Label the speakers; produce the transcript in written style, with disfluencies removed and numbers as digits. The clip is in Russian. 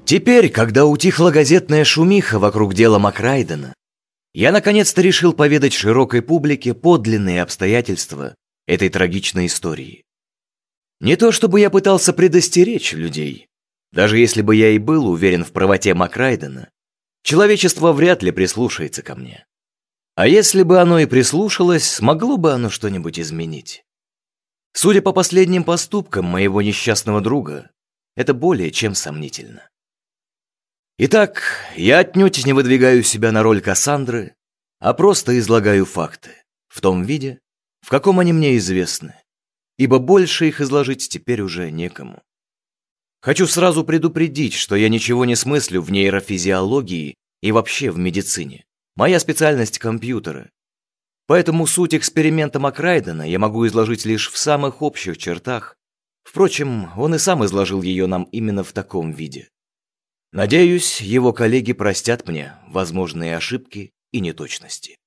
Speaker 1: Теперь, когда утихла газетная шумиха вокруг дела Макрайдена, я наконец-то решил поведать широкой публике подлинные обстоятельства этой трагичной истории. Не то чтобы я пытался предостеречь людей. Даже если бы я и был уверен в правоте Макрайдена, человечество вряд ли прислушается ко мне. А если бы оно и прислушалось, смогло бы оно что-нибудь изменить? Судя по последним поступкам моего несчастного друга, это более чем сомнительно. Итак, я отнюдь не выдвигаю себя на роль Кассандры, а просто излагаю факты в том виде, в каком они мне известны, ибо больше их изложить теперь уже некому. Хочу сразу предупредить, что я ничего не смыслю в нейрофизиологии и вообще в медицине. Моя специальность — компьютеры. Поэтому суть эксперимента Макрайдена я могу изложить лишь в самых общих чертах. Впрочем, он и сам изложил ее нам именно в таком виде. Надеюсь, его коллеги простят мне возможные ошибки и неточности.